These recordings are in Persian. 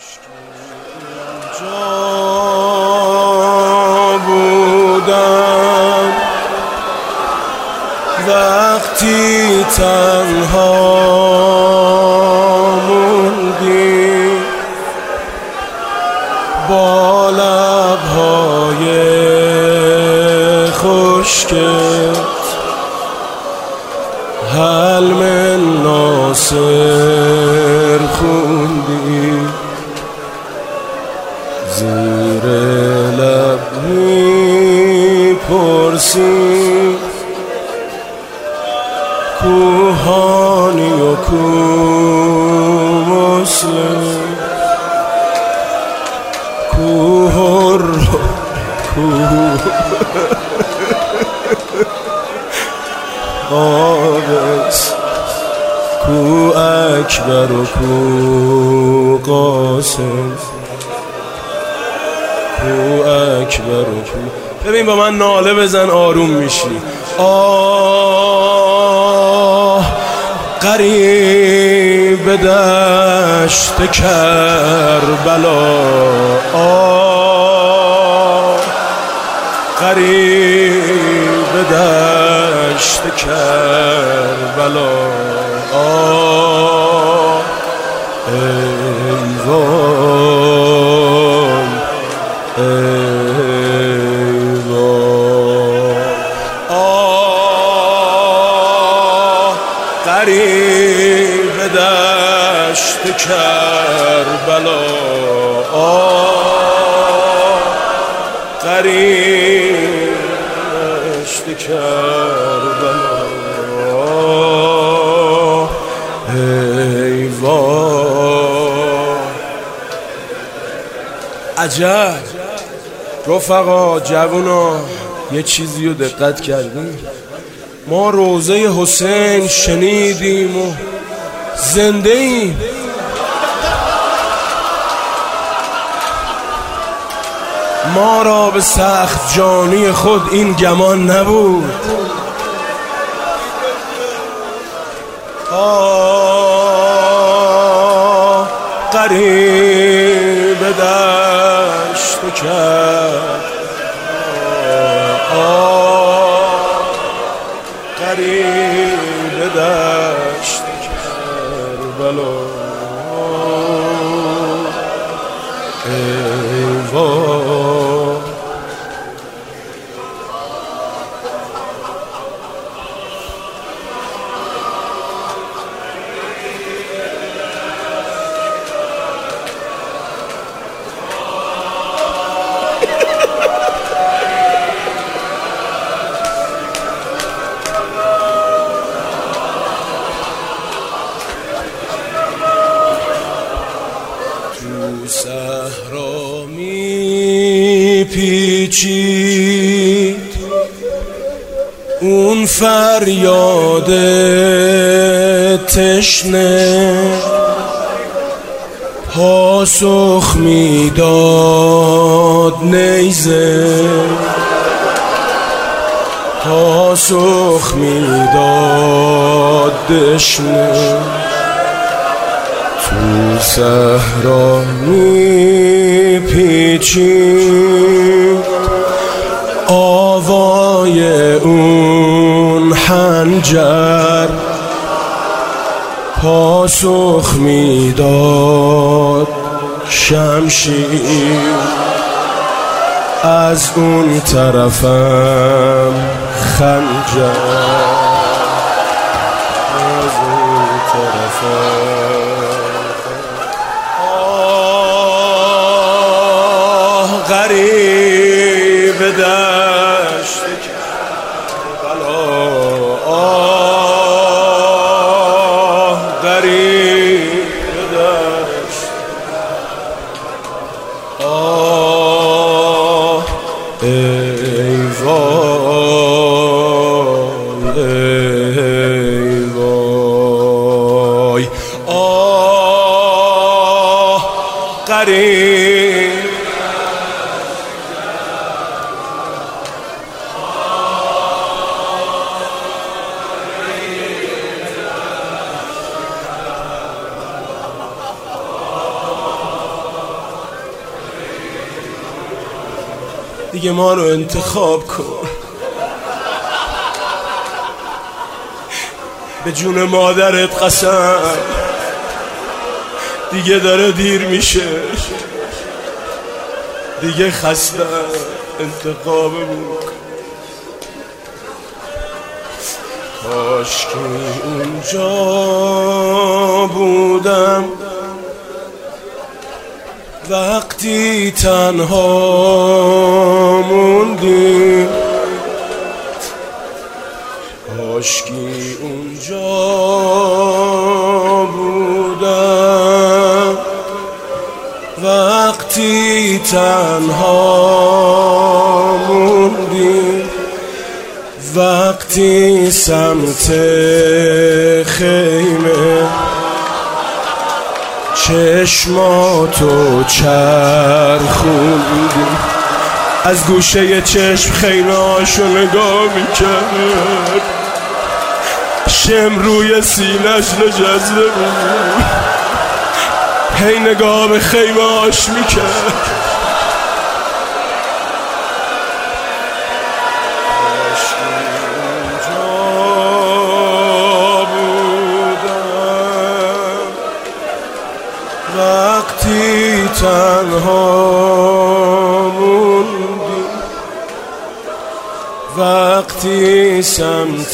جا بودم وقتی تنها موندی با لبهای خشکت حلم ناصر خوندی زیر لب می‌پرسی کوهانی و کو مسلم کوه قابس کو اکبر و کو قاسم کو اکبر و کو. ببین با من ناله بزن آروم میشی. آه قریب دشت کربلا، آه قریب دشت کربلا، آه ای وای ای وای، آه قریب دشت کربلا، آه قریب دشت کربلا، آه ای وای. عجب رفقا جوونا یه چیزی رو دقت کردیم؟ ما روضه حسین شنیدیم و زنده ایم. ما را به سخت جانی خود این گمان نبود. آه قریب دشت کرد، آه قریب دشت کربلا، ای وای. تو صحرا میپیچید اون فریاد تشنه، پاسخ میداد نیزه، پاسخ میداد دشنه. تو صحرا میپیچید آوای اون حنجر، پاسخ میداد شمشیر. از اون طرفم خنجر، از اون طرفم. آه غریب دشت کربلا، آه غریب دشت، آه ای وای ای وای، آه قریب دیگه ما رو انتخاب کن. به جون مادرت قسم، دیگه داره دیر میشه، دیگه خسته، انتخابمون کن. کاش که اونجا بودم وقتی تنها موندیم، کاش که اونجا بودم وقتی تنها موندیم، وقتی سمت خیمه چشماتو چرخوندیم، از گوشه چشم خیمه هاشو نگاه میکرد، شم روی سینش نشسته بود، هی نگاه به خیمه هاش میکرد. وقتی تنها موندیم، وقتی سمت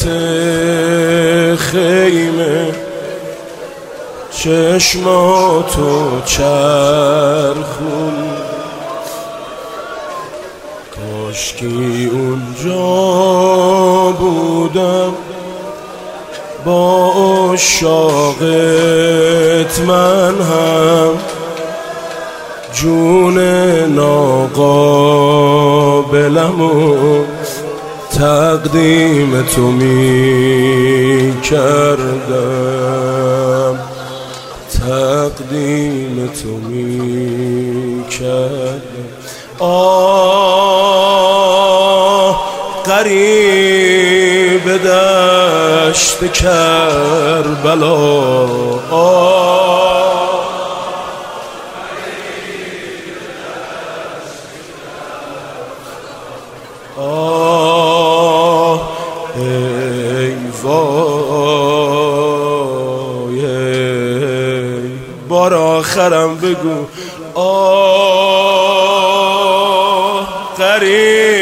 خیمه چشماتو چرخون، کاشکی اونجا بودم با عشاقت من هم جون ناقابلمو تقدیم تو می کردم، تقدیم تو می کردم. غریب دشت کربلا، ای وای، بار آخرم بگو. غریب